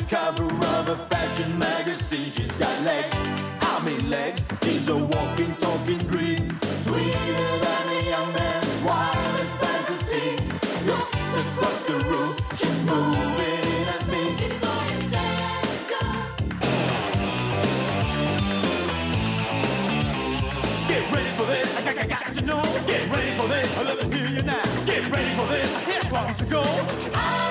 cover of a fashion magazine. She's got legs, I mean legs. She's a walking, talking dream, sweeter than a young man's wildest fantasy. Looks across the room, she's moving at me. Get ready for this, I got to know. Get ready for this, let me hear you now. Get ready for this, here's what to go.